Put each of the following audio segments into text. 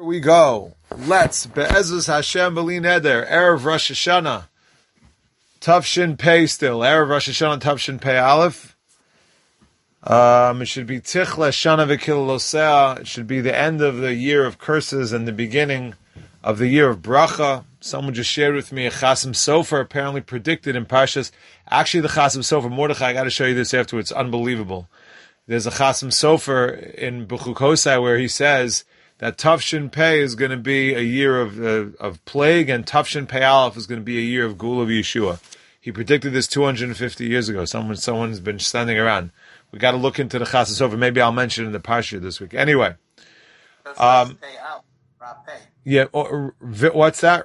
Here we go. Let's Be'ezus Hashem B'li Neder Erev Rosh Hashanah Tavshin Pei still Erev Rosh Hashanah Tavshin Pei Aleph. It should be Tichle Shana V'Kil Losea. It should be the end of the year of curses and the beginning of the year of bracha. Someone just shared with me a Chasim Sofer apparently predicted in Parshas. Actually, the Chasim Sofer Mordechai. I got to show you this afterwards. It's unbelievable. There's a Chasim Sofer in B'chuk Hosai where he says that Tavshin Pei is going to be a year of plague, and Tavshin Pei Aleph is going to be a year of Gula Yeshua. He predicted this 250 years ago. Someone's been standing around. We got to look into the Chasim Sofer. Maybe I'll mention it in the Parsha this week. Anyway, yeah. What's that?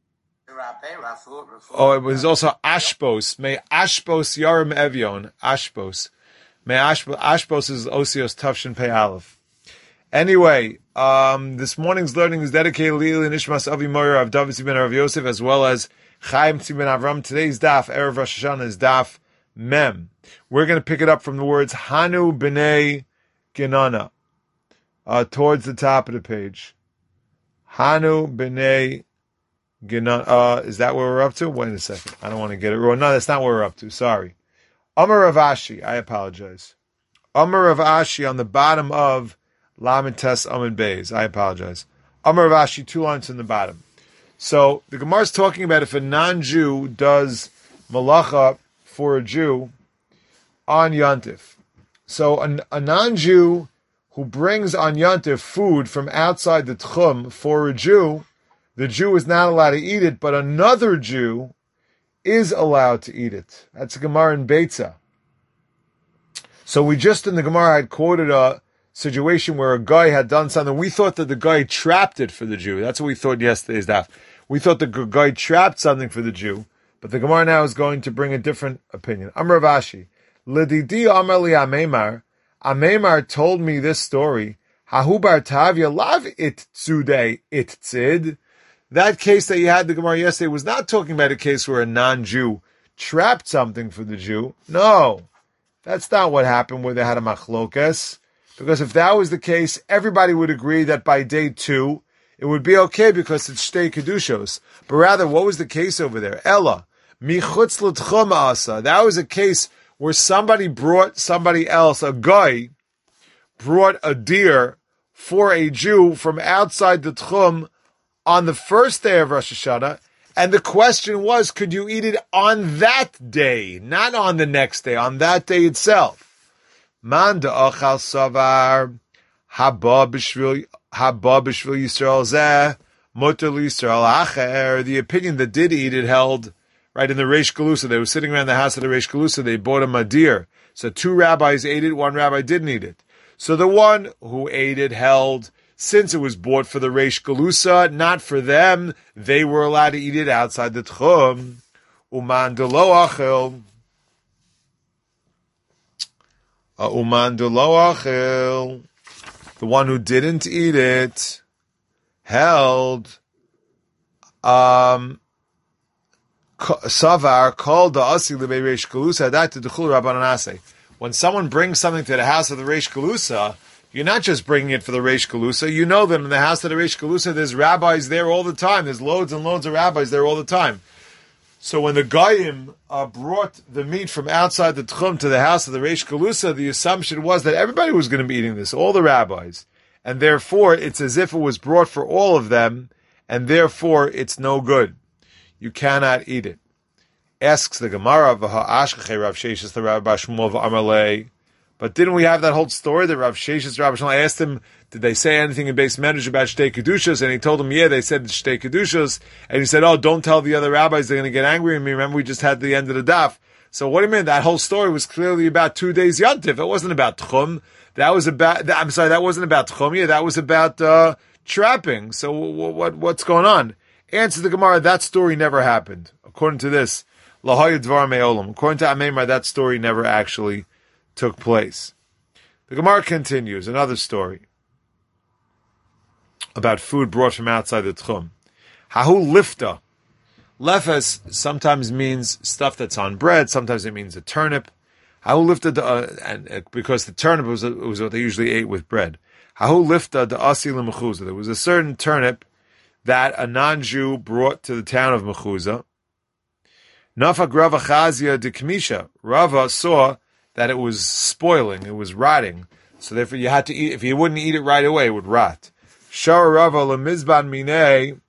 Oh, it was also Ashbos. May Ashbos Yarim Evion. Ashbos. May Ashbos is Osios Tavshin Pei Aleph. Anyway, this morning's learning is dedicated to Lili Nishmas Avi Moyer of David ben Rav Yosef as well as Chaim ben Avram. Today's daf, Erev Rosh Hashanah, is daf Mem. We're going to pick it up from the words Hanu B'nei Genana, towards the top of the page. Hanu B'nei Genana. Is that where we're up to? Wait a second. I don't want to get it wrong. No, that's not where we're up to. Sorry. Amar Rav Ashi. I apologize. Amar Rav Ashi on the bottom of Lamed Tes Amud Beis. I apologize. Amar Rav Ashi, 2 lines in the bottom. So the Gemara is talking about if a non-Jew does malacha for a Jew on Yontif. So a non-Jew who brings on Yontif food from outside the Tchum for a Jew, the Jew is not allowed to eat it, but another Jew is allowed to eat it. That's a Gemara in Beitza. So we just in the Gemara had quoted a situation where a guy had done something. We thought that the guy trapped it for the Jew. That's what we thought yesterday's daf. We thought the guy trapped something for the Jew, but the Gemara now is going to bring a different opinion. Amar Rav Ashi, L'didi Amar li Ameimar. Ameimar told me this story. Hahu bar Tavya lav it tzudei it tzid. That case that you had the Gemara yesterday was not talking about a case where a non-Jew trapped something for the Jew. No, that's not what happened where they had a machlokes. Because if that was the case, everybody would agree that by day 2, it would be okay because it's shtei kedushos. But rather, what was the case over there? Ella, michutz l'tchum asa. That was a case where somebody brought somebody else, a guy, brought a deer for a Jew from outside the tchum on the first day of Rosh Hashanah, and the question was, could you eat it on that day, not on the next day, on that day itself? Man da'achal savar haba b'shvil Yisrael zeh muter l'Yisrael acher. The opinion that did eat it held right in the Reish Galusa. They were sitting around the house of the Reish Galusa. They bought him a deer. So 2 rabbis ate it, 1 rabbi didn't eat it. So the one who ate it held, since it was bought for the Reish Galusa, not for them, they were allowed to eat it outside the Tchum. Uman delo achil. Uman delo achil. The one who didn't eat it held savar called the asi lebei Reish Galusa that to dechul rabbanan aseh. When someone brings something to the house of the Reish Galusa, you're not just bringing it for the Reish Galusa. You know that in the house of the Reish Galusa, there's rabbis there all the time. There's loads and loads of rabbis there all the time. So when the Goyim brought the meat from outside the Tchum to the house of the Reish Galusa, the assumption was that everybody was going to be eating this, all the rabbis. And therefore, it's as if it was brought for all of them, and therefore, it's no good. You cannot eat it. Asks the Gemara, V'ha'ashkechei Rav Sheshes the Rabbi Shmuel v'Amalei. But didn't we have that whole story that Rav Sheshes, Rabbi Shmuel asked him, did they say anything in Beis Medrash about Shtei Kedushos? And he told him, yeah, they said Shtei Kedushos. And he said, oh, don't tell the other rabbis, they're going to get angry at me. Remember, we just had the end of the daf. So what do you mean? That whole story was clearly about 2 days Yontif. It wasn't about Tchum. That wasn't about Tchum. Yeah, that was about trapping. So what's going on? Answer the Gemara, that story never happened. According to this, Lahaya Dvar Me'olam. According to Ameimar, that story never actually took place. The Gemara continues, another story about food brought from outside the Tchum. Hahu lifta. Lefes sometimes means stuff that's on bread, sometimes it means a turnip. Hahu lifted because the turnip was what they usually ate with bread. Hahu lifted the asi l'mechuzah. There was a certain turnip that a non-Jew brought to the town of Mechuzah. Nafak Rava Chazia de Kmisha. Rava saw that it was spoiling, it was rotting, so therefore you had to eat. If you wouldn't eat it right away, it would rot. Shara Rava lemizban minei.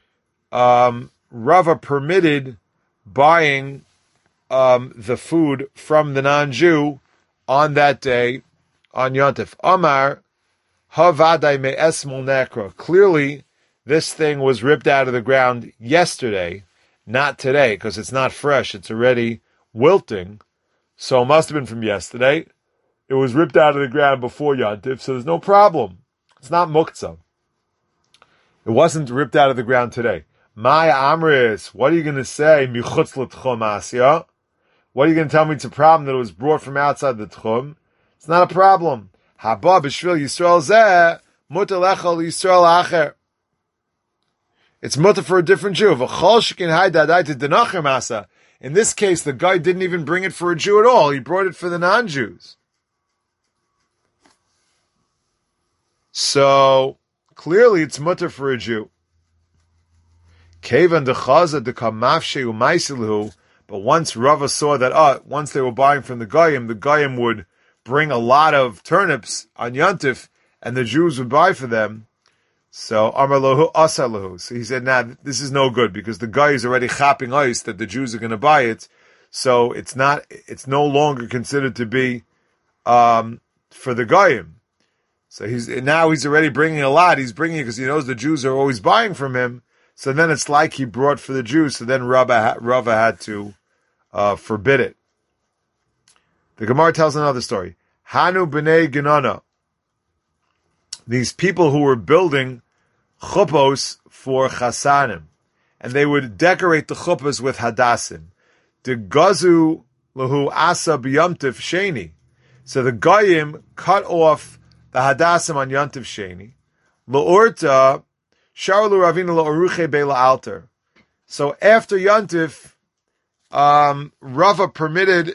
Rava permitted buying the food from the non-Jew on that day, on Yontif. Amar havadai me'esmol nekra. Clearly, this thing was ripped out of the ground yesterday, not today, because it's not fresh. It's already wilting. So it must have been from yesterday. It was ripped out of the ground before Yontif, so there's no problem. It's not muktzah. It wasn't ripped out of the ground today. Maya Amris, what are you going to say? Michutz l'tchum asya. What are you going to tell me it's a problem that it was brought from outside the tchum? It's not a problem. Haba b'shvil Yisrael zeh, muter lechol Yisrael acher. It's mutter for a different Jew. V'chol shekin hay dadai to denacher masa. In this case, the guy didn't even bring it for a Jew at all. He brought it for the non-Jews. So, clearly it's mutter for a Jew. Kevan dechaza dekamafshe u'maisilu. But once Rava saw that, once they were buying from the Goyim would bring a lot of turnips on Yontif, and the Jews would buy for them. So, Amar lohu asalahu. So he said, this is no good, because the guy is already chapping ice that the Jews are going to buy it. So it's no longer considered to be, for the Goyim. So he's already bringing a lot. He's bringing it because he knows the Jews are always buying from him. So then it's like he brought for the Jews. So then Rava had to, forbid it. The Gemara tells another story. Hanu b'nei Genana. These people who were building chuppos for chasanim, and they would decorate the chuppos with hadassim. The gazu lahu asa b'yomtiv sheni. So the goyim cut off the hadassim on yomtiv sheni. L'orta sharlu ravina la'oruche be'la altar. So after yomtiv, Rava permitted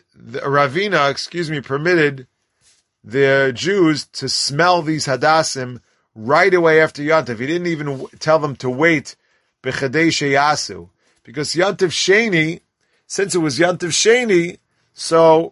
the Jews to smell these hadassim right away after Yontif. He didn't even tell them to wait b'chadei sheyasu, because Yontif Sheni, since it was Yontif Sheni, so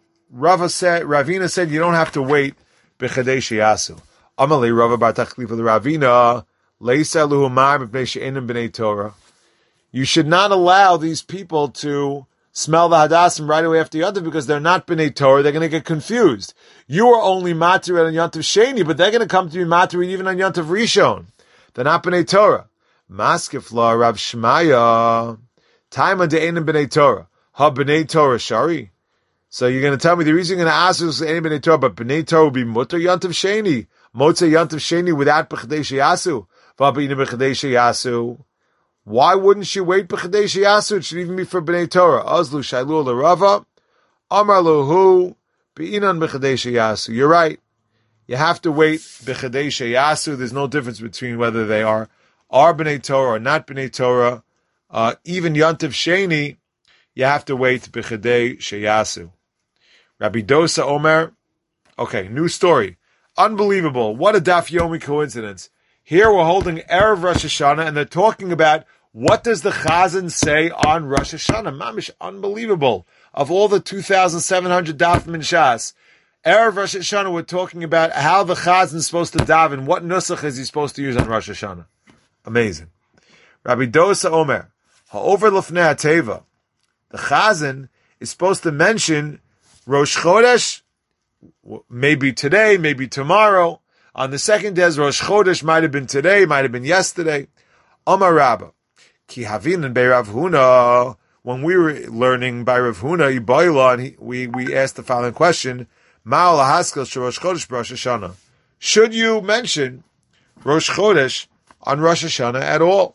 Ravina said you don't have to wait b'chadei sheyasu. Amalei Rava bar Tachli for the Ravina leisa luhu mar b'nei she'enim b'nei Torah. You should not allow these people to smell the hadassim right away after Yontif, because they're not b'nei Torah. They're going to get confused. You are only matir on Yontif Sheni, but they're going to come to be matir even on Yontif Rishon. They're not b'nei Torah. Maskefla Rav Shmaya Taima de'enim b'nei Torah. Ha b'nei Torah shari. So you're going to tell me the reason you're going to ask is any b'nei Torah, but b'nei Torah will be mutter Yontif Sheni. Motzei Yontif Sheni without b'chadei sheyasu. V'ab'ina b'chadei sheyasu. Why wouldn't you wait b'chadei sheyasu? It should even be for b'nei Torah. Azlu shailu l'Rava. Amar luhu b'inan b'chadei sheyasu. You're right. You have to wait b'chadei sheyasu. There's no difference between whether they are b'nei Torah or not b'nei Torah. Even Yontif Sheni, you have to wait b'chadei sheyasu. Rabbi Dosa Omer. Okay, new story. Unbelievable. What a Daf Yomi coincidence. Here we're holding Erev Rosh Hashanah, and they're talking about what does the Chazan say on Rosh Hashanah. Mamish, unbelievable. Of all the 2,700 dafim in Shas, Erev Rosh Hashanah, we're talking about how the Chazan is supposed to daven. What nusach is he supposed to use on Rosh Hashanah? Amazing. Rabbi Dosa Omer, ha'over lefnei hateva. The Chazan is supposed to mention Rosh Chodesh, maybe today, maybe tomorrow. On the second day, Rosh Chodesh might have been today, might have been yesterday. Amar Rabba, ki havin bei Rav Huna. When we were learning by Rav Huna, and we asked the following question: Ma'al haskel Rosh Chodesh Rosh Hashanah. Should you mention Rosh Chodesh on Rosh Hashanah at all?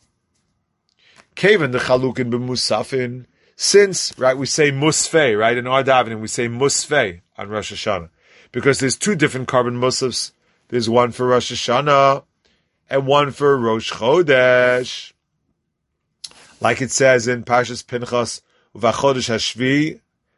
Kaven the chalukin b'musafin. Since, right, we say musfei, right? In our davening, we say musfei on Rosh Hashanah, because there's two different carbon musafs. There's one for Rosh Hashanah and one for Rosh Chodesh. Like it says in Parshas Pinchas, Uvachodesh Hashvi,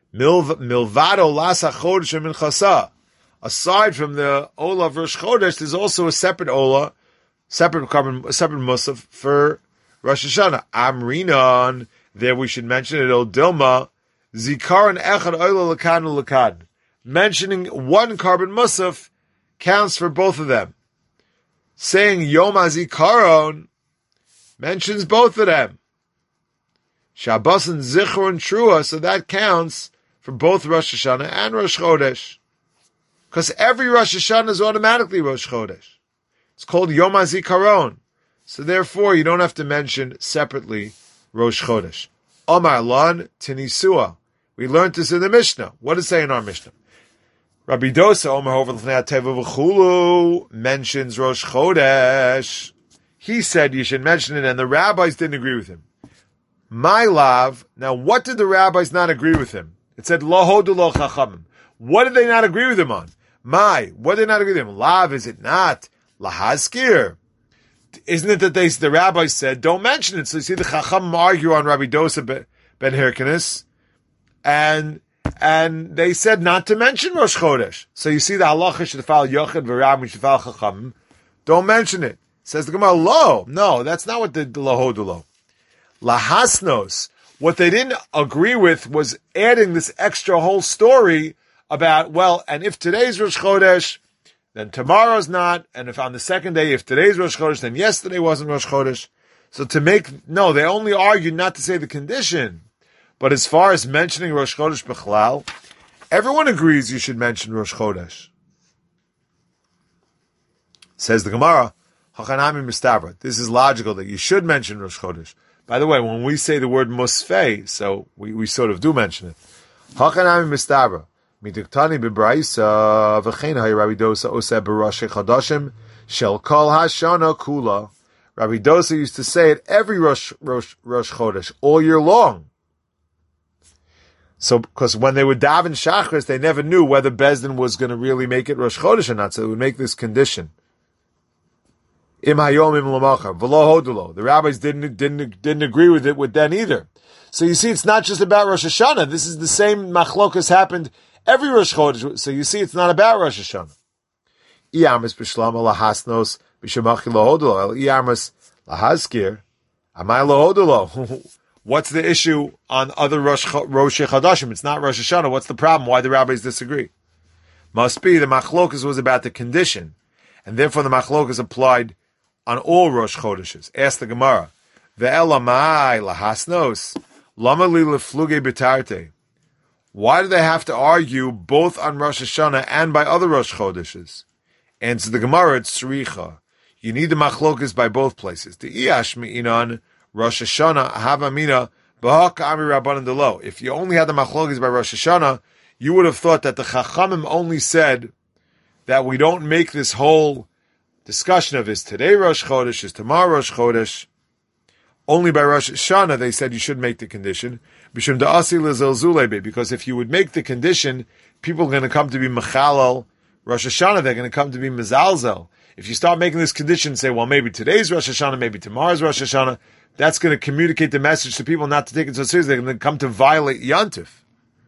Milvado lasa chodesh minchasa. Aside from the Ola of Rosh Chodesh, there's also a separate Ola, separate Musaf for Rosh Hashanah. Amrinon, there we should mention it, O Dilma, Zikaron Echad Ola Lakan Lakan. Mentioning one carbon Musaf counts for both of them. Saying Yom HaZikaron mentions both of them. Shabbos and Zichron Trua, so that counts for both Rosh Hashanah and Rosh Chodesh. Because every Rosh Hashanah is automatically Rosh Chodesh. It's called Yom HaZikaron. So therefore, you don't have to mention separately Rosh Chodesh. Omar Lan Tinisua. We learned this in the Mishnah. What does it say in our Mishnah? Rabbi Dosa, Omar Hover L'fnei HaTeva V'chulu, mentions Rosh Chodesh. He said you should mention it, and the rabbis didn't agree with him. My lav. Now, what did the rabbis not agree with him? It said, Lo hodu lo chachamim. What did they not agree with him on? What did they not agree with him? Lav, is it not? Lahaskir. Isn't it that the rabbis said, don't mention it? So you see the chachamim argue on Rabbi Dosa ben Hyrcanus, and they said not to mention Rosh Chodesh. So you see the halacha should follow Yochid v'Rab, should follow chachamim. Don't mention it. Says the Gemara, lo. No, that's not what the lahodu lo. Lahasnos. What they didn't agree with was adding this extra whole story about, well, and if today's Rosh Chodesh, then tomorrow's not, and if on the second day, if today's Rosh Chodesh, then yesterday wasn't Rosh Chodesh. So they only argued not to say the condition. But as far as mentioning Rosh Chodesh B'chlal, everyone agrees you should mention Rosh Chodesh. Says the Gemara, Hachanami Mistabra. This is logical that you should mention Rosh Chodesh. By the way, when we say the word Musfei, so we sort of do mention it. Hachanami Mistabra. Midiktani bebraisa v'chein hay Rabbi Dosa oseh b'Rosh Chodashim shel kol hashana kula. Rabbi Dosa used to say it every Rosh Chodesh all year long. So, because when they would daven Shachris, they never knew whether Bezdin was going to really make it Rosh Chodesh or not. So they would make this condition. Im hayom im lamachar v'lo hodulo. The rabbis didn't agree with it with then either. So you see, it's not just about Rosh Hashanah. This is the same machlokas happened every Rosh Chodesh. So you see, it's not about Rosh Hashanah. Iyamas b'shlama lahasnos b'shemachi lohodulo. Iyamas lahaskir amai lohodulo. What's the issue on other Rosh Chodashim? It's not Rosh Hashanah. What's the problem? Why the rabbis disagree? Must be the machlokas was about the condition, and therefore the machlokas applied on all Rosh Chodeshes. Ask the Gemara. Ve'elamai lahasnos lama li lefluge betarte. Why do they have to argue both on Rosh Hashanah and by other Rosh Chodeshes? Answer the Gemara, it's tzricha. You need the machlokas by both places. The iash mi'inan Rosh Hashanah havamina b'haka ami rabbanan delo. If you only had the machlokas by Rosh Hashanah, you would have thought that the Chachamim only said that we don't make this whole discussion of is today Rosh Chodesh, is tomorrow Rosh Chodesh. Only by Rosh Hashanah they said you should make the condition. Because if you would make the condition, people are going to come to be Mechalal Rosh Hashanah, they're going to come to be Mezalzel. If you start making this condition and say, well, maybe today's Rosh Hashanah, maybe tomorrow's Rosh Hashanah, that's going to communicate the message to people not to take it so seriously. They're going to come to violate Yantif.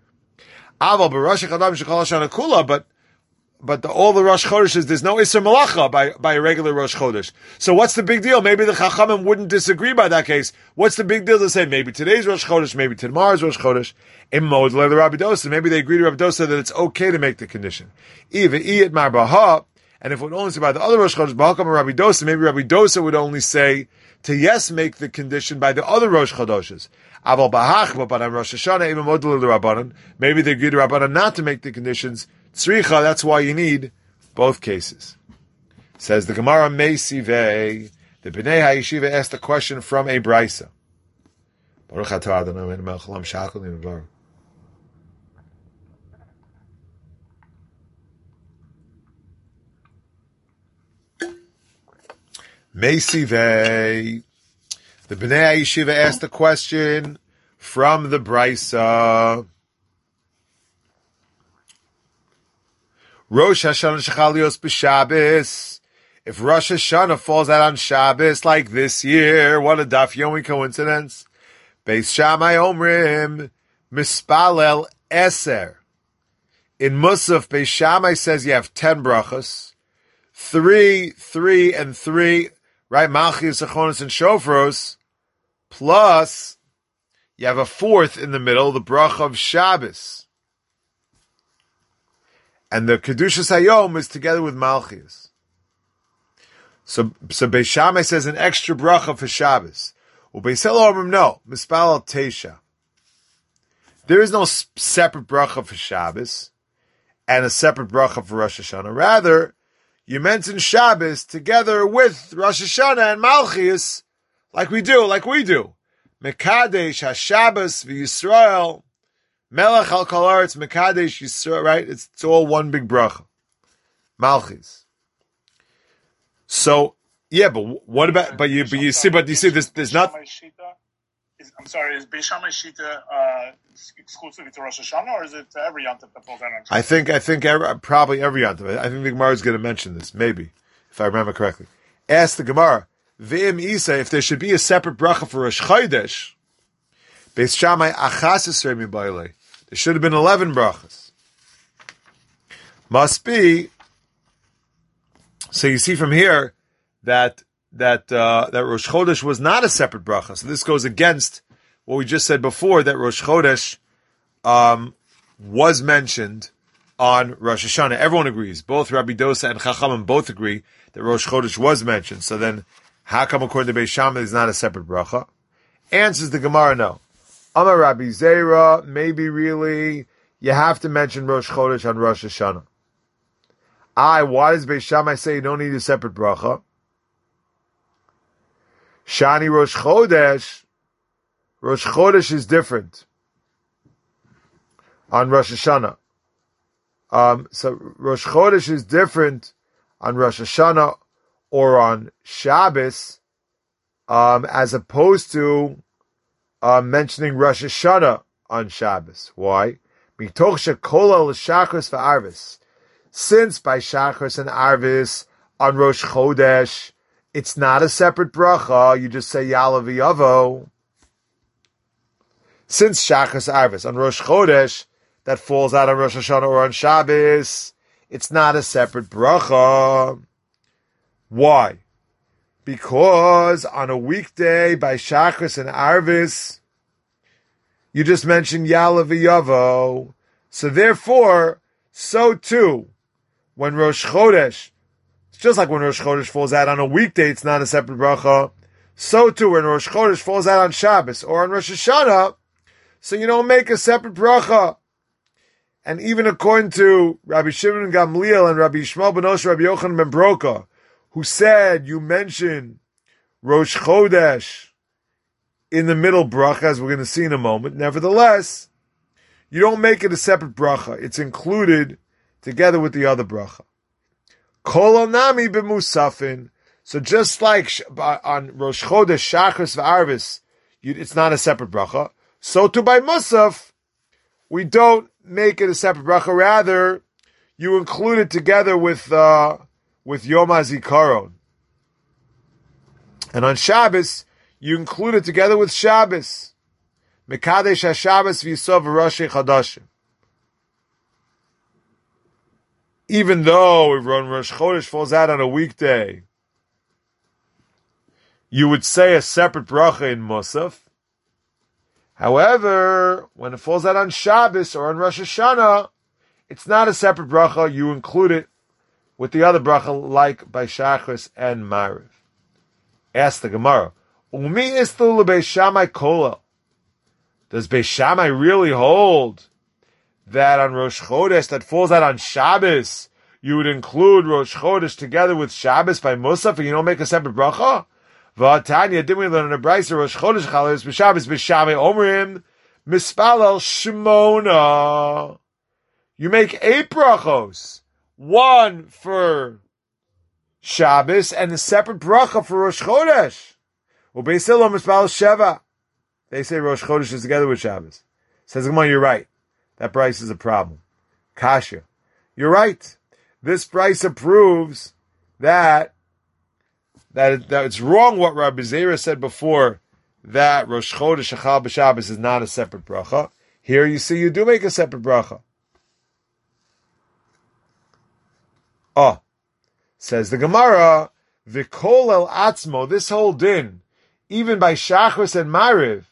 But all the Rosh Chodeshes, there's no Isser Malacha by a regular Rosh Chodesh. So what's the big deal? Maybe the Chachamim wouldn't disagree by that case. What's the big deal to say maybe today's Rosh Chodesh, maybe tomorrow's Rosh Chodesh? The Rabbi Dosa. Maybe they agree to Rabbi Dosa that it's okay to make the condition. Even Iyat Marbaha, and if it would only say by the other Rosh Chodesh, Bahakam Rabbi Dosa, maybe Rabbi Dosa would only say to yes make the condition by the other Rosh Chodeshes. Aval Bahach, but on Rosh Hashanah, even Model the Rabbanan, maybe they agree to Rabbanan not to make the conditions. That's why you need both cases. Says the Gemara Meisivei, the Bnei HaYeshiva asked a question from a Brisa. Baruch atah Adonai Eloheinu melech haolam shachol ni'mevar. Meisivei, the Bnei HaYeshiva asked a question from the Brisa. Rosh Hashanah Shechalios b'Shabbos. If Rosh Hashanah falls out on Shabbos like this year, what a daf yomi coincidence. Beis Shammai Omrim Mispalel Eser. In Musaf, Beis Shammai says you have 10 brachas. 3, 3, and 3, right? Malchus, Achonis, and Shofros. Plus, you have a fourth in the middle, the bracha of Shabbos. And the Kedushas Hayom is together with Malchus. So Beis Shammai says an extra bracha for Shabbos. Beis Hillel Omrim, no, Mispal Teisha. There is no separate bracha for Shabbos and a separate bracha for Rosh Hashanah. Rather, you mention Shabbos together with Rosh Hashanah and Malchus, like we do. Mekadesh HaShabbos v'Yisrael, Melech al Kol Haaretz, Mekadesh Yisrael, right? It's all one big bracha. Malchus. So, yeah, but what about, but you see, there's not. I'm sorry, is Beis Shammai Shita exclusively to Rosh Hashanah, or is it to every Yom Tov that falls out on Shabbos? I think probably every Yom Tov. I think the Gemara is going to mention this, maybe, if I remember correctly. Ask the Gemara, V'im Isa, if there should be a separate bracha for Rosh Chodesh, Beis Shammai Achas Esrei Mibailei, there should have been 11 brachas. Must be, so you see from here that Rosh Chodesh was not a separate bracha. So this goes against what we just said before, that Rosh Chodesh was mentioned on Rosh Hashanah. Everyone agrees. Both Rabbi Dosa and Chachamim both agree that Rosh Chodesh was mentioned. So then, how come according to Beis Shammai it's not a separate bracha? Answers the Gemara, no. Amar Rabbi Zera, maybe really you have to mention Rosh Chodesh on Rosh Hashanah. Why does Beis Shammai say you don't need a separate bracha? Shani Rosh Chodesh is different on Rosh Hashanah. So Rosh Chodesh is different on Rosh Hashanah or on Shabbos, as opposed to mentioning Rosh Hashanah on Shabbos. Why? Mitoch shekola l'shachris v'arvis. Since by Shachris and Arvis on Rosh Chodesh, it's not a separate bracha, you just say Ya'aleh v'Yavo. Since Shachris Arvis on Rosh Chodesh, that falls out on Rosh Hashanah or on Shabbos, it's not a separate bracha. Why? Because on a weekday by Shachris and Arvis, you just mentioned Ya'aleh v'Yavo. So therefore, so too, when Rosh Chodesh, it's just like when Rosh Chodesh falls out on a weekday, it's not a separate bracha. So too, when Rosh Chodesh falls out on Shabbos or on Rosh Hashanah, so you don't make a separate bracha. And even according to Rabbi Shimon Gamliel and Rabbi Yishmael ben Osher, Rabbi Yochanan ben Broka, who said you mention Rosh Chodesh in the middle bracha, as we're going to see in a moment. Nevertheless, you don't make it a separate bracha. It's included together with the other bracha. Kol onami b'musafin. So just like on Rosh Chodesh, Shachris v'Arvis, it's not a separate bracha. So too by Musaf, we don't make it a separate bracha. Rather, you include it together with Yom HaZikaron. And on Shabbos, you include it together with Shabbos. Mekadesh HaShabbos v'Yisov v'Rosh Chadashim. Even though if Rosh Chodesh falls out on a weekday, you would say a separate bracha in Musaf. However, when it falls out on Shabbos or on Rosh Hashanah, it's not a separate bracha. You include it with the other bracha, like by Shachris and Mariv. Ask the Gemara, Umi islu leBeis Shammai kolel. Does Beis Shammai really hold that on Rosh Chodesh that falls out on Shabbos, you would include Rosh Chodesh together with Shabbos by Musaf and you don't make a separate bracha? V'atanya, didn't we learn in a brayso Rosh Chodesh chalos b'Shabbos Beis Shammai omrim mispalel shmona. You make 8 brachos, 1 for Shabbos and a separate bracha for Rosh Chodesh. U'Beis Hillel mispalel sheva. They say Rosh Chodesh is together with Shabbos. Says Gemara, you're right. That brayso is a problem. Kasha, you're right. This brayso proves that it's wrong what Rabbi Zera said before, that Rosh Chodesh Echal b'Shabbos is not a separate bracha. Here you see you do make a separate bracha. Oh, says the Gemara, V'kol el atzmo, this whole din, even by Shachris and Mariv,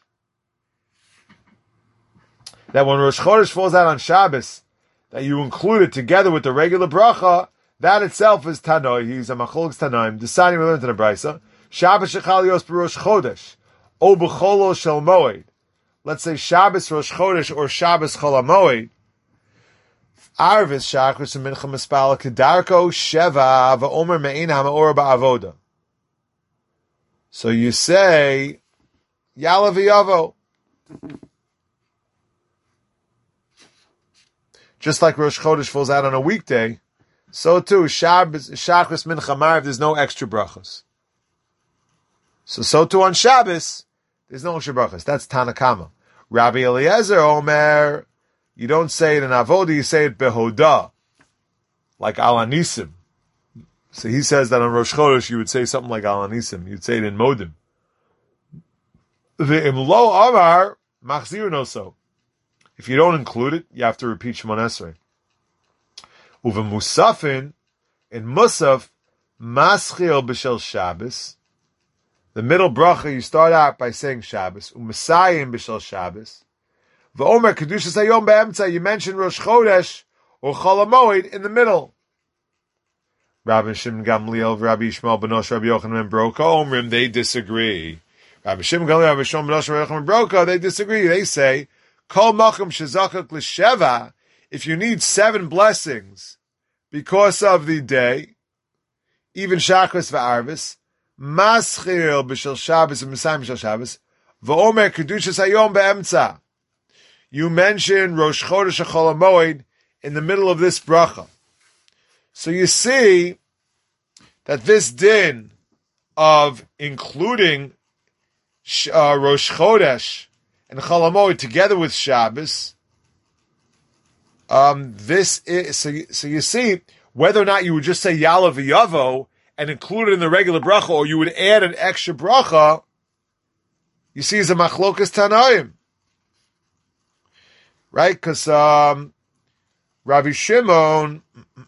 that when Rosh Chodesh falls out on Shabbos, that you include it together with the regular bracha, that itself is Tanoi. He's a Machol's Tanoim. Deciding we learned in the Brisa. Shabbos shechal yos b'Rosh Chodesh, o b'cholo shel moed. Let's say Shabbos Rosh Chodesh or Shabbos Chol HaMoed. Arvis Shachris and Mincha Mispala Kedarko Sheva v'Omer Me'in HaMe'or Ba'avoda. So you say Yala v'Yavo. Just like Rosh Chodesh falls out on a weekday, so too Shabbos Shachris Mincha Mariv. There's no extra brachos. So too on Shabbos, there's no extra brachos. That's Tanakama. Rabbi Eliezer Omer. You don't say it in Avoda, you say it behoda, like Al Anisim. So he says that on Rosh Chodesh you would say something like Al Anisim. You'd say it in Modim. Ve'im lo amar machzir no so. If you don't include it, you have to repeat Shemon Esrei. Uve Musafin, in Musaf, maschil b'shel Shabbos. The middle bracha you start out by saying Shabbos. U'Mesayim b'shel Shabbos. V'omer Kedushas Hayom Be'emtza, you mention Rosh Chodesh or Chol HaMoed in the middle. Rabbi Shimon Gamliel, Rabbi Yishmael Benosh, Rabbi Yochanan ben Broka, Omrim, they disagree. Rabbi Shimon Gamliel, Rabbi Yishmael Benosh, Rabbi Yochanan ben Broka, they disagree. They say, Kol Macham Shezakak L'Sheva, if you need 7 blessings because of the day, even Shachris v'Arvis, Maschil b'Shel Shabbos and Mesayim b'Shel Shabbos, V'omer Kedushas Hayom Be'emtza. You mention Rosh Chodesh Chol HaMoed in the middle of this bracha. So you see that this din of including Rosh Chodesh and Chol HaMoed together with Shabbos, this is so you see whether or not you would just say Yala v'Yavo and include it in the regular bracha, or you would add an extra bracha. You see, it's a machlokas Tanaim. Right? Because Rabbi Shimon...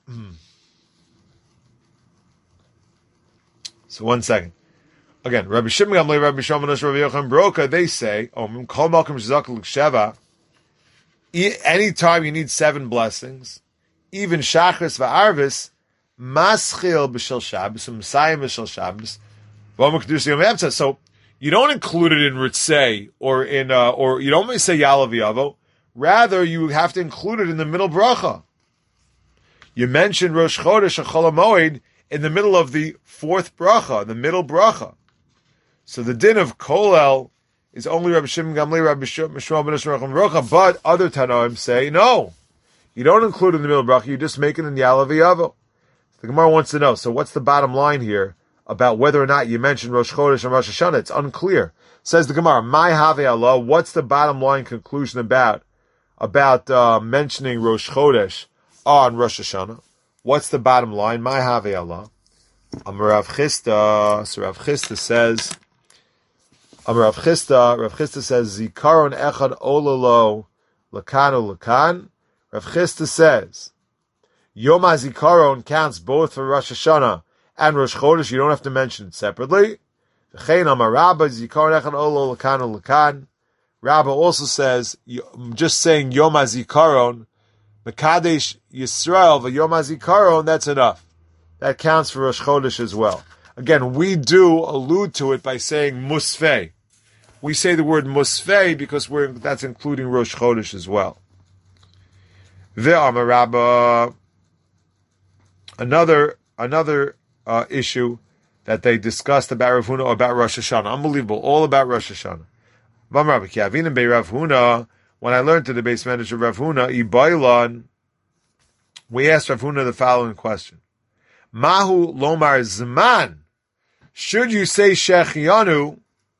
So 1 second. Again, Rabbi Shimon Gamliel, Rabbi Shimon Rabbi Yochanan Broka, they say, Kol Malkim Shezakak L'Sheva, anytime you need 7 blessings, even Shachris v'Arvis, Maschil b'Shel Shabbos, Mesayim b'Shel Shabbos, V'omer Kedushas Hayom Be'emtza. So you don't include it in Ritzei or in or you don't say Yala v'Yavo. Rather, you have to include it in the middle bracha. You mentioned Rosh Chodesh and Chol HaMoed in the middle of the 4th bracha, the middle bracha. So the din of Kolel is only Rabbi Shimon Gamliel, Rabbi Yishmael ben Broka, but other Tanoim say, no, you don't include it in the middle bracha, you just make it in Yala v'Yavo. The Gemara wants to know, so what's the bottom line here about whether or not you mentioned Rosh Chodesh and Rosh Hashanah? It's unclear. Says the Gemara, My Have Allah, what's the bottom line conclusion about mentioning Rosh Chodesh on Rosh Hashanah? What's the bottom line? My Have Allah. Amar Rav Chisda. So Rav Chisda says, Rav Chisda says, Zikaron echad ololo lakanu lakan. Rav Chisda says, Yom HaZikaron counts both for Rosh Hashanah and Rosh Chodesh. You don't have to mention it separately. V'chein Amar Rabba, Zikaron echad ololo lakanu lakan. Rabba also says, just saying Yom HaZikaron, Mekadesh Yisrael, Yom HaZikaron, that's enough. That counts for Rosh Chodesh as well. Again, we do allude to it by saying Musfei. We say the word Musfei because that's including Rosh Chodesh as well. Ve'amar Rabba, another issue that they discussed about Rav Huna or about Rosh Hashanah. Unbelievable, all about Rosh Hashanah. When I learned to the base manager Rav Huna, we asked Rav Huna the following question. Mahu lomar zman. Should you say Shechianu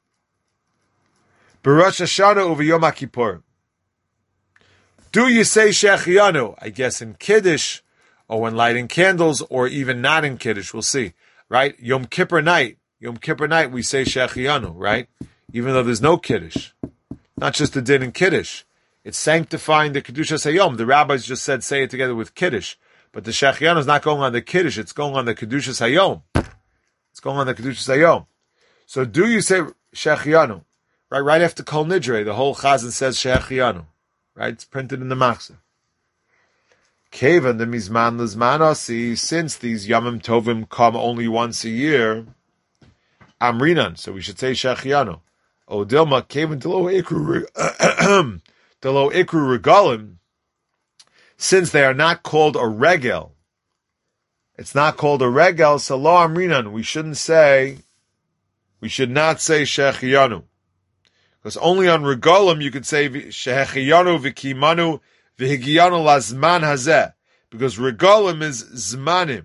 b'Rosh Hashanah over Yom HaKippur? Do you say Shechianu? I guess in Kiddush, or when lighting candles, or even not in Kiddush. We'll see. Right? Yom Kippur night, we say Shechianu, right? Even though there's no Kiddush. Not just the din in Kiddush. It's sanctifying the Kedushas Hayom. The rabbis just said, say it together with Kiddush. But the Shechianu is not going on the Kiddush, it's going on the Kedushas Hayom. It's going on the Kedushas Hayom. So do you say Shechianu? Right after Kol Nidre, the whole Chazan says Shechianu. Right? It's printed in the Machzor. Kevan the Mizman Lizman Asi, since these Yamim Tovim come only once a year, Amrinan, so we should say Shechianu. O Dilma, Kevan Delo Ikru Regalim, since they are not called a regel, it's not called a regel, so Lo Amrinan, we should not say Shechianu. Because only on regalim you could say Shechianu v'kimanu v'higiyanu lazman hazeh. Because regalim is zmanim.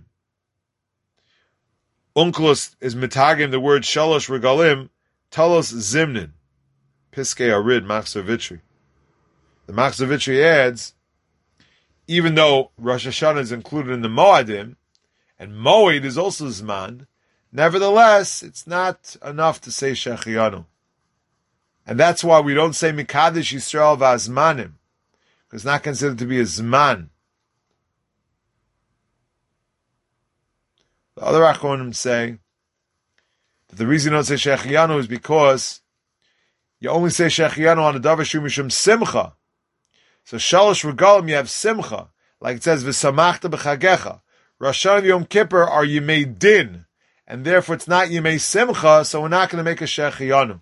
Unkelus is mitagim the word shalosh regalim, talos zimnin. Piskei arid Machzor Vitri. The Machzor Vitri adds, even though Rosh Hashanah is included in the Moadim, and Moed is also zman, nevertheless, it's not enough to say Shechianu. And that's why we don't say Mikadesh Yisrael v'azmanim, because it's not considered to be a zman. The other Achronim say that the reason you don't say Shechianu is because you only say Shechianu on a davar shu mishum simcha. So Shalosh Regalim you have simcha, like it says V'samachta b'chagecha. Rosh Hashanah and Yom Kippur are Yimei Din, and therefore it's not Yimei Simcha, so we're not going to make a Shechianu.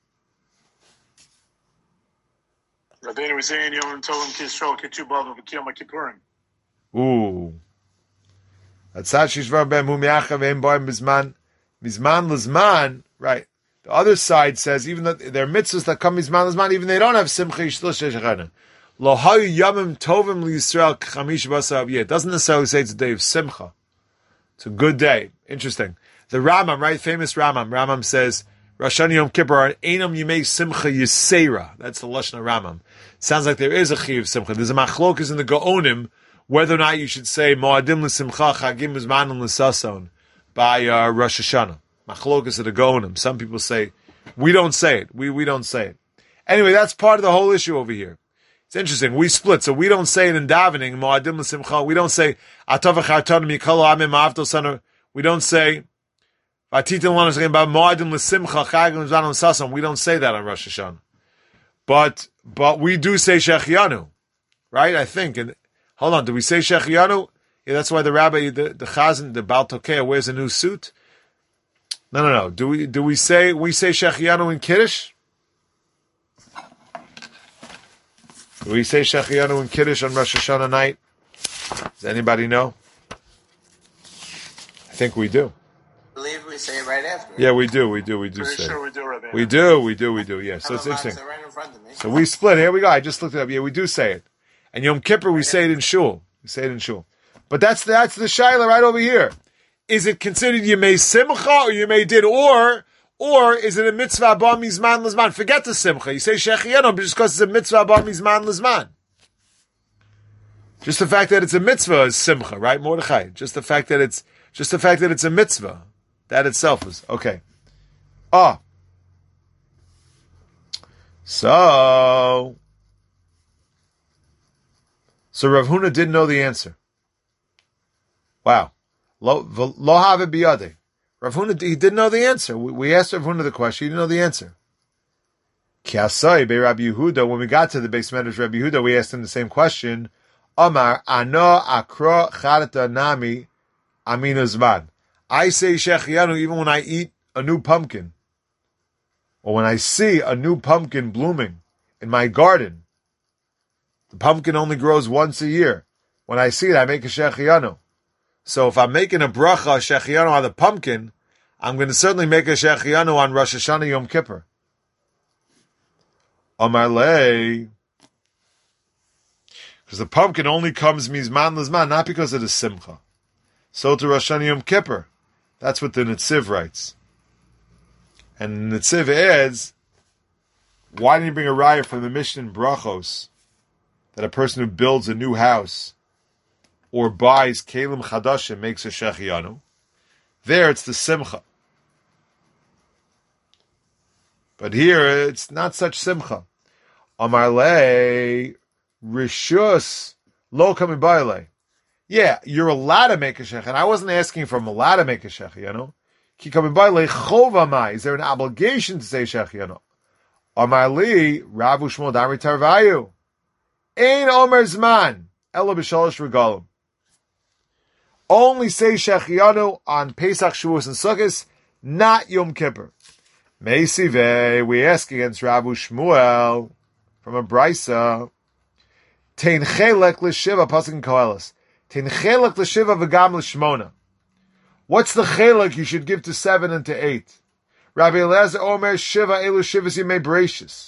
Rabbeinu was saying Yom Tovim Kisrael Ketubah V'Kiyom Kippurim. Ooh. Atzad Shishvar Ben Mumiacha Ve'im Boim Mizman Lizman, right. The other side says, even though there are mitzvahs that come Mizman Lizman, even they don't have Simcha Yishlo Shechianu. Lo hayu yamim tovim liYisrael k'chamish b'asar aviyah. It doesn't necessarily say it's a day of Simcha. It's a good day. Interesting. The Rambam, right? Famous Rambam. Rambam says, Rosh Hashanah Yom Kippur are Einam Yimei Simcha Yisera. That's the Lashon of Rambam. Sounds like there is a Chi of Simcha. There's a machlokas in the Gaonim whether or not you should say Moadim l'Simcha Chagim Uzmanim l'Sason by Rosh Hashanah. Machlokas of the Gaonim. Some people say, we don't say it. We don't say it. Anyway, that's part of the whole issue over here. It's interesting. We split, so we don't say it in davening. Moadim l'Simcha. We don't say Atov v'charton mikol amim ma'avto sana. We don't say Vatitin l'anu shagim ba Moadim l'Simcha Chagim Uzmanim l'Sason. We don't say that on Rosh Hashanah. But we do say Shechianu, right? I think. And hold on, do we say Shechianu? Yeah, that's why the rabbi, the Chazan, the Baal Tokea wears a new suit. No. Do we say Shechianu in Kiddush? Do we say Shechianu in Kiddush on Rosh Hashanah night? Does anybody know? I think we do. I believe we say it right after. Yeah, we do say Sure it. we do, We do, yeah. So it's interesting. Right in front of me. So we split. Here we go. I just looked it up. Yeah, we do say it. And Yom Kippur, we say it in Shul. But that's the Shaila right over here. Is it considered Yemei Simcha or Yemei Din? Or is it a mitzvah bar mizman lizman? Forget the Simcha. You say Shechianu just because it's a mitzvah bar mizman lizman. Just the fact that it's a mitzvah is Simcha, right? Mordechai. Just the fact that it's a mitzvah. That itself is okay. So Rav Huna didn't know the answer. Wow. Lo have it biyadeh. Rav Huna, he didn't know the answer. We asked Rav Huna the question, he didn't know the answer. Kiasai be Rabbi Yehuda, when we got to the base Medrash Rabbi Yehuda, we asked him the same question. Amar, ano akro charata nami aminu zman. I say Shechianu even when I eat a new pumpkin. Or when I see a new pumpkin blooming in my garden. The pumpkin only grows once a year. When I see it, I make a Shechianu. So if I'm making a bracha, Shechianu on the pumpkin, I'm going to certainly make a Shechianu on Rosh Hashanah Yom Kippur. Amar lei. Because the pumpkin only comes mizman lizman, not because it is simcha. So to Rosh Hashanah Yom Kippur. That's what the Netziv writes. And the Netziv adds, why didn't you bring a raya from the Mishnah in Brachos that a person who builds a new house or buys kelim chadashim makes a Shechianu? There it's the simcha. But here it's not such simcha. Amarle Rishus Lo Kamibaile. Yeah, you're allowed to make a shech, and I wasn't asking if I'm allowed to make a shech, Ki Kamibaile Chovamai. Is there an obligation to say shech, Amarli Rav Ushmol Damri Tarvayu. Ein Omer Zman Elo B'Shalosh Regalim. Only say Shechianu on Pesach, Shavuos, and Sukkot, not Yom Kippur. Meisive, we ask against Rav Shmuel from a Brisa. Tein Chelek L'Shiva, Pasuk in Koheles. Tein Chelek L'Shiva v'gam L'Shmona. What's the Chelek you should give to 7 and to 8? Rabbi Eliezer Omer Shiva Elu Shivas Yimei Bereshis.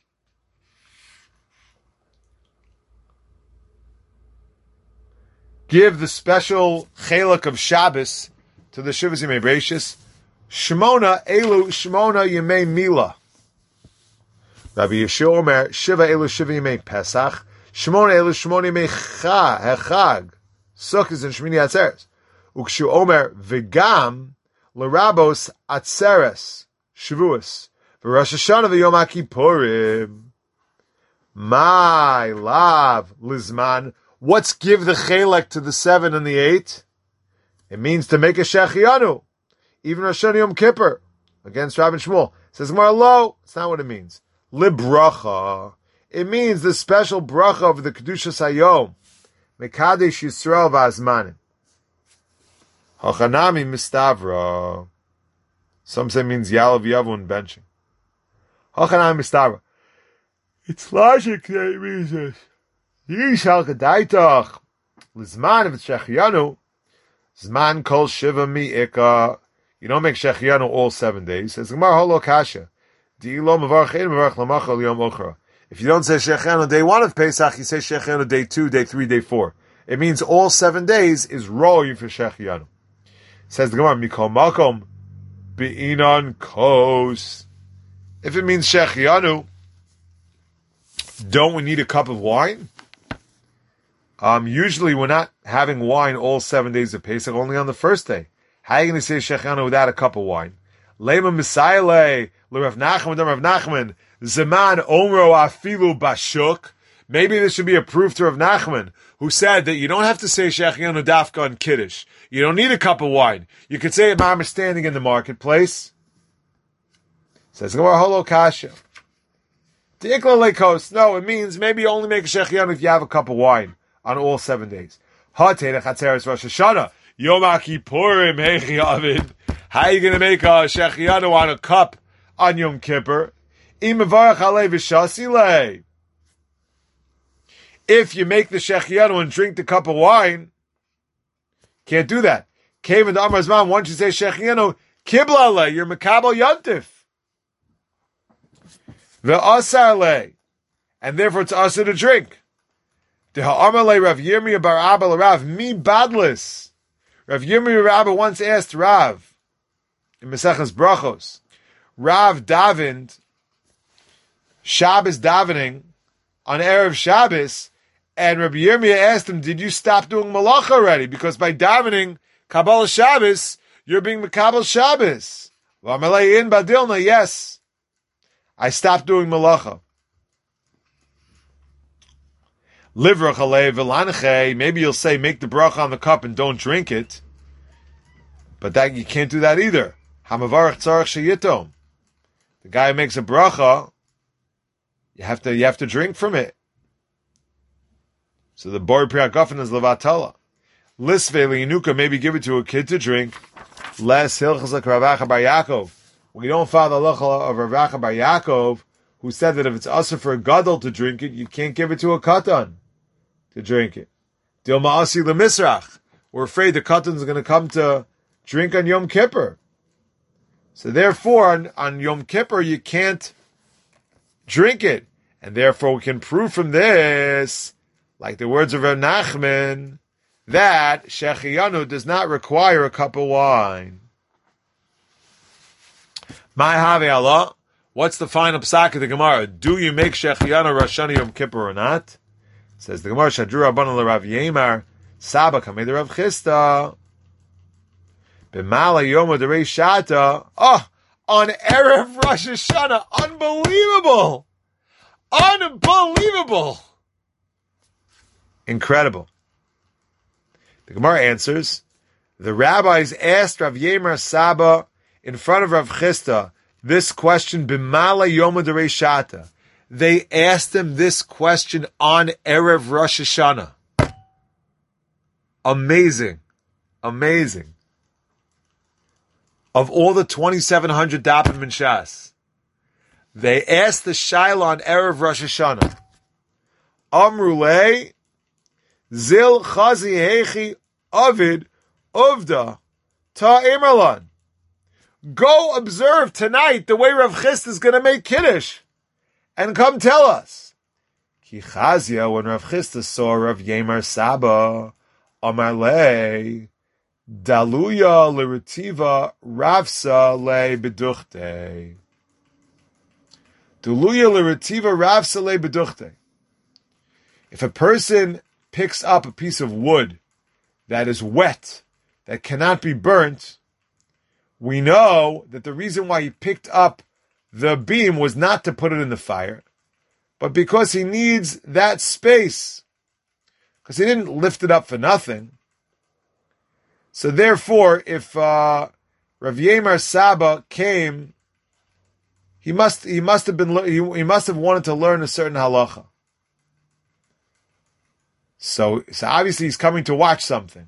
Give the special Chelek of Shabbos to the Shivas Yimei Bereshis. Shmona Elu Shmona Yimei Mila. Rabbi Yeshua Omer Shiva Elu Shiva Yimei Pesach. Shmona Elu Shmona Yimei Chag. Sukkot and Shmini Atzeres. Ukshu Omer V'gam L'Rabos Atzeres Shavuos V'Rosh Hashanah V'Yom HaKippurim. My love Lizman. What's give the Chelek to the 7 and the 8? It means to make a Shechianu. Even Rosh Hashanah Yom Kippur. Against Rabbi Shmuel. Says Marlo. It's not what it means. Libracha. It means the special bracha of the Kedushas Hayom. Mekadesh Yisrael V'Azmanim. Hachanami Mistavra. Some say it means Yalav Yavun benching. Hachanami Mistavra. It's logic that it means this. Yishal Kedaitach. Lizman if it's Shechianu. Zman Kol Shiva Mi'ika. You don't make Shechianu all 7 days. Says Gemara Holo Kasha. If you don't say Shechianu day 1 of Pesach, you say Shechianu day 2, day 3, day 4. It means all 7 days is rolling for Shechianu. Says the Gemara, Mikol Makom Be'inan Kos. If it means Shechianu, don't we need a cup of wine? Usually we're not having wine all 7 days of Pesach, only on the first day. How are you going to say Shechianu without a cup of wine? Lema Misayle, Rav Nachman, Rav Nachman, Zeman Omro Afilu Bashuk. Maybe this should be a proof to Rav Nachman, who said that you don't have to say Shechianu Dafka on Kiddush. You don't need a cup of wine. You could say it Mama standing in the marketplace. Says Gemara Holo Kasha. Tikla Lekos. No, it means maybe you only make a Shechianu if you have a cup of wine on all 7 days. Hatei Chatzeres Rosh Hashanah. Yom HaKippurim Hechi Avid. How are you going to make a Shechianu on a cup on Yom Kippur? If you make the Shechianu and drink the cup of wine, can't do that. Kevin the Amar's mom, once you say Shechianu, Kiblale, you're Mekabel Yontif. Ve'asarle, and therefore it's also to drink. The Ha'amarle Rav Yirmiyah bar Abba Rav, mi badlis. Rav Yirmiyah Rabba once asked Rav, in Maseches Brachos, Rav davened, Shabbos davening, on Erev Shabbos, and Rabbi Yirmiyah asked him, did you stop doing Malach already? Because by davening Kabbalah Shabbos, you're being Mekabel Shabbos. V'amalei in Badilna, yes, I stopped doing Malacha. Livrach alei v'lanche, maybe you'll say, make the bracha on the cup and don't drink it. But that you can't do that either. Hamavarach tzarech sheyitom. The guy who makes a bracha, you have to drink from it. So the bor priagafen is levatala. Lisve liinuka, maybe give it to a kid to drink. Less hilchas like Rav Acha bar Yaakov. We don't follow the halacha of Rav Acha bar Yaakov, who said that if it's usher for a gadol to drink it, you can't give it to a katan to drink it. Dil ma'asi lemisrach. We're afraid the katan's going to come to drink on Yom Kippur. So therefore, on Yom Kippur, you can't drink it. And therefore, we can prove from this, like the words of Rav Nachman, that Shechianu does not require a cup of wine. My Have Allah, what's the final psak of the Gemara? Do you make Shechianu Rosh Hashanah Yom Kippur or not? Says the Gemara, Shadru Rabbanan l'Rav Yemar, Saba Kamei Rav Chisda, B'mala Yom D'Rei Shata. Oh, on Erev Rosh Hashanah, unbelievable! Unbelievable. Incredible. The Gemara answers, the rabbis asked Rav Yemer Saba in front of Rav Chisda this question, B'mala Yom Shata. They asked him this question on Erev Rosh Hashanah. Amazing. Amazing. Of all the 2,700 Dapim in Shas, they asked the Shaila on Erev Rosh Hashanah. Amrulei Zil Chazi Hechi Avid Uvda Ta Imerlan. Go observe tonight the way Rav Chisda is going to make Kiddush and come tell us. Ki Chazia, when Rav Chisda saw Rav Yemer Saba, Amarle Daluya L'Retiva Ravsa Le Beduchte. Daluya L'Retiva Ravsa Le Beduchte. If a person picks up a piece of wood that is wet, that cannot be burnt, we know that the reason why he picked up the beam was not to put it in the fire, but because he needs that space, because he didn't lift it up for nothing. So therefore, if Rav Yemer Saba came, he must have wanted to learn a certain halacha. So obviously he's coming to watch something.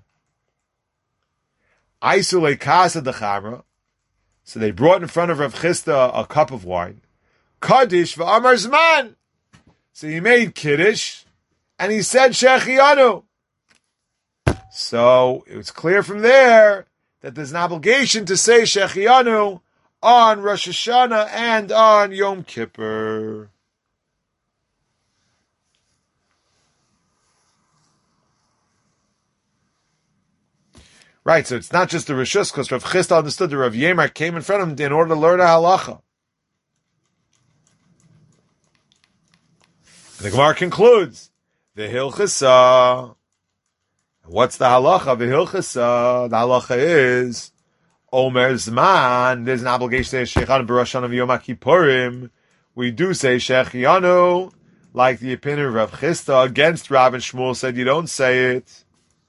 Aisule Kasa de Chamra. So they brought in front of Rav Chisda a cup of wine. Kaddish v'amar zman. So he made Kiddush, and he said Shechianu. So it was clear from there that there's an obligation to say Shechianu on Rosh Hashanah and on Yom Kippur. Right, so it's not just the Rishus, because Rav Chisda understood that Rav Yemer came in front of him in order to learn a halacha. The Gemara concludes, the Hilchasa. What's the halacha? The Hilchasa. The halacha is, Omer Zman, there's an obligation to say Shechanu B'Rosh Hashanah Yom Kippurim. We do say Shechianu, like the opinion of Rav Chisda against Rav and Shmuel said you don't say it.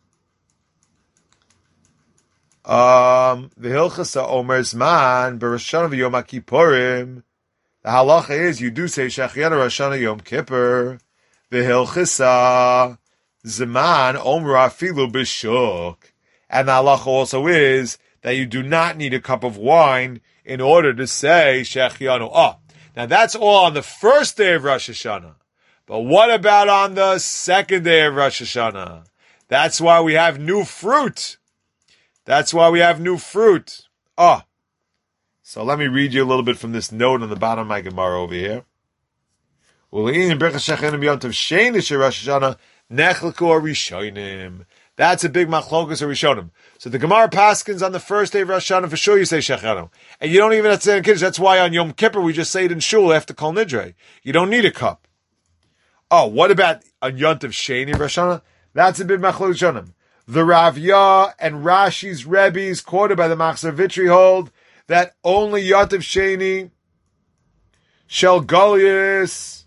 The Hilchasa Omer Zman B'Rosh Hashanah Yom Kippurim. The halacha is you do say Shechianu Rosh Hashanah Yom Kippur. The Hilchasa Zman Omer Afilu B'Shuk. And the halacha also is that you do not need a cup of wine in order to say Shechianu. Oh, now that's all on the first day of Rosh Hashanah. But what about on the second day of Rosh Hashanah? That's why we have new fruit. That's why we have new fruit. Oh, so let me read you a little bit from this note on the bottom of my Gemara over here. That's a big machlokas or rishonim. So the Gemara paskins on the first day of Rosh Hashanah, for sure you say Shechanu. And you don't even have to say in Kiddush. That's why on Yom Kippur we just say it in Shul after Kol Nidre. You don't need a cup. Oh, what about on Yontiv Sheni Rosh Hashanah? That's a big machlokas rishonim. The Ravya and Rashi's Rebbe's, quoted by the Machzor Vitri, hold that only Yontiv Sheni Shel Goliath,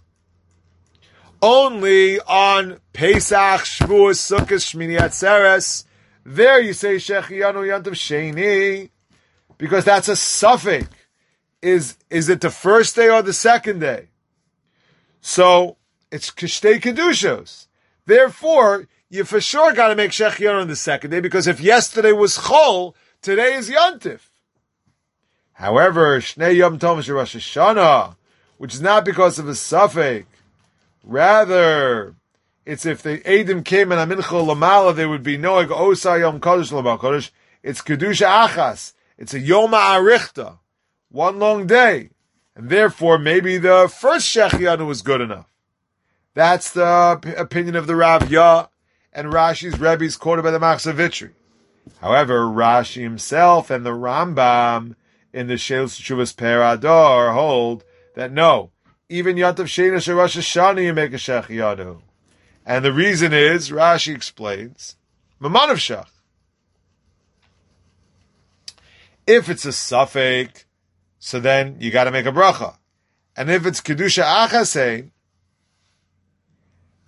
only on Pesach, Shavuos, Sukkot, Shmini Atzeres, there you say Shechianu Yontiv Sheni, because that's a suffix. Is it the first day or the second day? So it's Kishtei Kedushos. Therefore, you for sure got to make Shechianu on the second day, because if yesterday was Chol, today is Yontif. However, Shnei Yom Tov Rosh Hashanah, which is not because of a suffix, rather, it's if the Eidim came and Amincha Lamala, they would be Noeg Osar Yom Kodesh Lamal Kodesh. It's Kedusha Achas. It's a Yom Ha'arichta, one long day. And therefore, maybe the first Shechianu was good enough. That's the opinion of the Rav Yah and Rashi's Rebbe's, quoted by the Machzor Vitri. However, Rashi himself and the Rambam in the Sheilus Teshuvos Perador hold that no, even Yontiv Sheni Shel Rosh Hashanah you make a Shechianu. And the reason is, Rashi explains, Mamanav Shach. If it's a suffix, so then you got to make a bracha. And if it's Kedusha Achasein,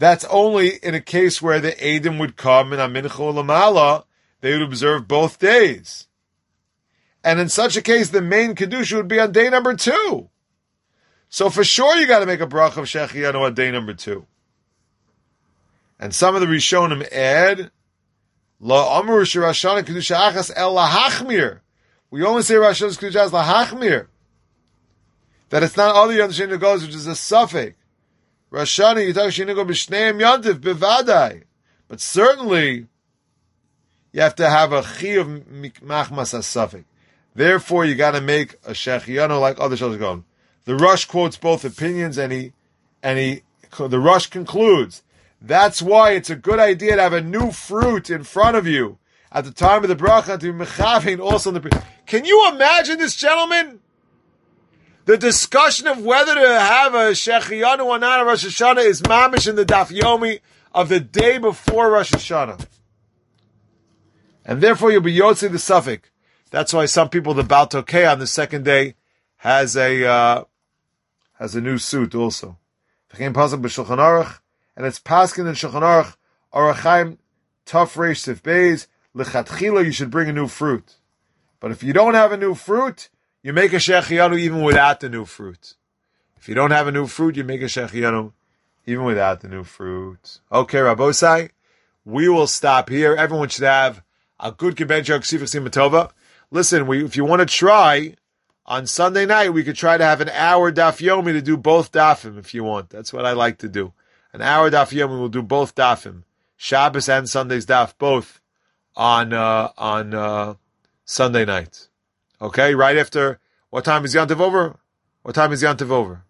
That's only in a case where the Eidim would come and Amincha Lamala, they would observe both days. And in such a case, the main Kedusha would be on day number 2. So for sure you got to make a bracha of Shechianu on day number 2. And some of the Rishonim add, La Amru Shirashana Kedusha Achas El Lahachmir. We only say Rosh Hashanah's Kedusha as Lahachmir. That it's not other Yom Sheni goes, which is a suffix. Rosh Hashanah Yitak Sheni go b'Shneim Yontif Bevadai. But certainly, you have to have a Chi of Machmas as suffix. Therefore, you got to make a Shechianu like other Shalosh Gaon. The Rush quotes both opinions, and the Rush concludes, that's why it's a good idea to have a new fruit in front of you at the time of the bracha to be mechavein also in the. Can you imagine this, gentlemen? The discussion of whether to have a Shechianu or not on Rosh Hashanah is mamish in the Daf Yomi of the day before Rosh Hashanah, and therefore you'll be yotzi the suffix. That's why some people, the Baal Tokeh on the second day has a new suit also. And it's paskin in Shulchan Aruch, Orachaim, Taf Reish Sif Beis, Lechatchila, you should bring a new fruit. But if you don't have a new fruit, you make a Shechianu even without the new fruit. If you don't have a new fruit, you make a Shechianu even without the new fruit. Okay, Rabosai, we will stop here. Everyone should have a good Kibencha Ksifik Simatova. Listen, if you want to try, on Sunday night, we could try to have an hour Daf Yomi to do both Dafim if you want. That's what I like to do. An hour Daf Yomi, we'll do both Dafim. Shabbos and Sunday's Daf, both on Sunday night. Okay, right after, what time is Yantiv over? What time is Yantiv over?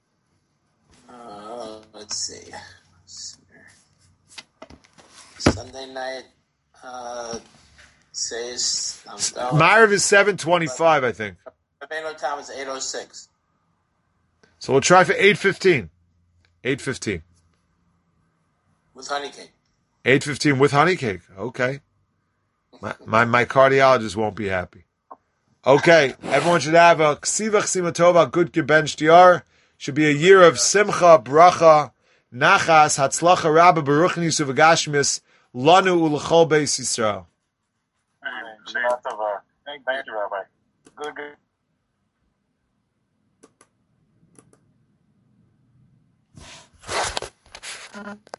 Let's see. Sunday night, says... Ma'ariv is 7:25, I think. Rabbeinu Tam is 8:06. So we'll try for 8:15. 8:15. With honey cake. 8:15 with honey cake. Okay. My cardiologist won't be happy. Okay, everyone should have a ksivach simatova, good geben shtiyar. Should be a year of simcha, bracha, nachas, hatzlacha, rabba, baruchni, suvagashmis, lanu ulechol beis Yisrael. Thank you, Rabbi. Good.